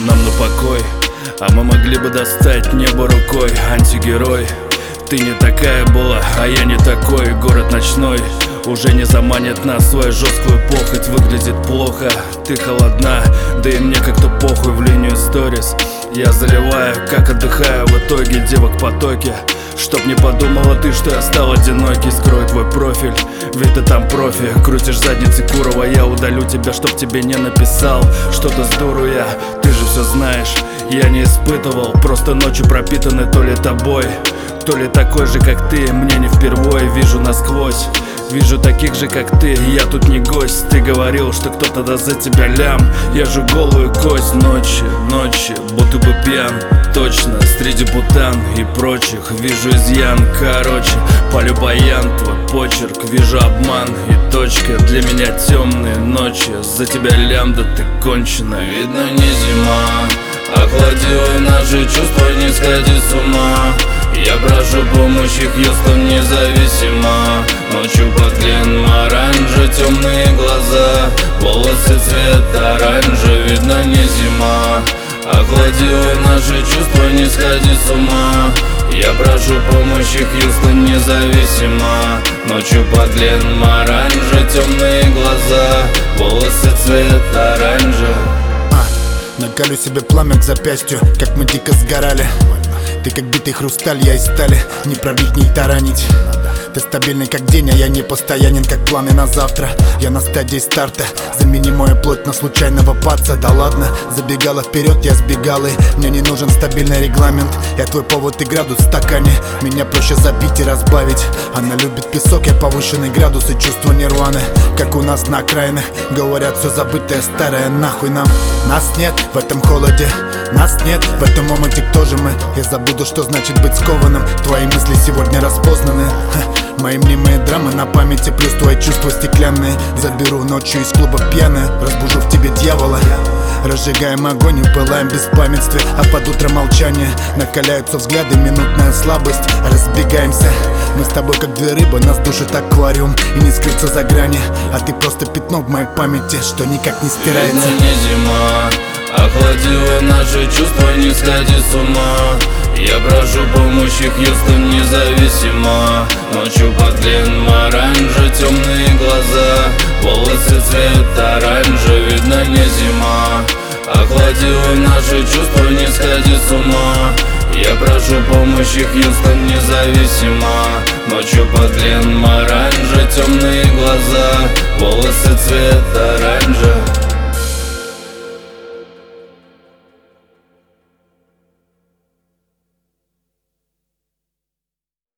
нам на покой, а мы могли бы достать небо рукой. Антигерой, ты не такая была, а я не такой. Город ночной уже не заманит нас в свою жесткую похоть. Выглядит плохо, ты холодна, да и мне как-то похуй. В линию сторис я заливаю, как отдыхаю в итоге. Девок в потоке, чтоб не подумала ты, что я стал одинокий. Скрою твой профиль, ведь ты там профи. Крутишь задницы Курова, я удалю тебя, чтоб тебе не написал что-то с дуру я. Ты же все знаешь, я не испытывал. Просто ночи пропитаны то ли тобой, то ли такой же, как ты. Мне не впервой, вижу насквозь, вижу таких же, как ты. Я тут не гость, ты говорил, что кто-то даст за тебя лям. Я жу голую кость ночи, будто бы пьян. Точно, среди бутан и прочих вижу изъян. Короче, палю баян, твой почерк, вижу обман и точка. Для меня темные ночи, за тебя лям, да ты кончена. Видно, не зима, охладила наши чувства, не сходи с ума. Я прошу помощи, Хьюстон, независимо. Ночью под Гленморанжи темные глаза, волосы цвет оранжа. Видно, не зима, охладила наши чувства, не сходи с ума. Я прошу помощи, Хьюстон, независимо. Ночью под Гленморанжи темные глаза, волосы цвет оранжа. Накалю себе пламя к запястью, как мы дико сгорали. Ты как битый хрусталь, я из стали, не пробить, не таранить. Ты стабильный как день, а я не постоянен, как планы на завтра. Я на стадии старта, замени мою плоть на случайного паца. Да ладно, забегала вперед, я сбегал, и мне не нужен стабильный регламент. Я твой повод и градус в стакане, меня проще забить и разбавить. Она любит песок, я повышенный градус и чувство нирваны, как у нас на окраинах. Говорят, все забытое старое, нахуй нам. Нас нет в этом холоде, нас нет в этом моменте, кто же мы? Я забуду, что значит быть скованным. Твои мысли сегодня распознаны. Мои мнимые драмы на памяти, плюс твои чувства стеклянные. Заберу ночью из клуба пьяная, разбужу в тебе дьявола. Разжигаем огонь и пылаем в беспамятстве, а под утро молчание. Накаляются взгляды, минутная слабость, разбегаемся. Мы с тобой как две рыбы, нас душит аквариум, и не скрыться за грани. А ты просто пятно в моей памяти, что никак не стирается. Видно, не зима, охладила наши чувства, не сходи с ума. Я прошу помощи, Хьюстон, независимо. Ночью под Гленморанжи темные глаза, волосы цвет оранжа. Видно, не зима, охладила наши чувства, не сходи с ума. Я прошу помощи, Хьюстон, независимо. Ночью под Гленморанжи темные глаза, волосы цвет оранжа.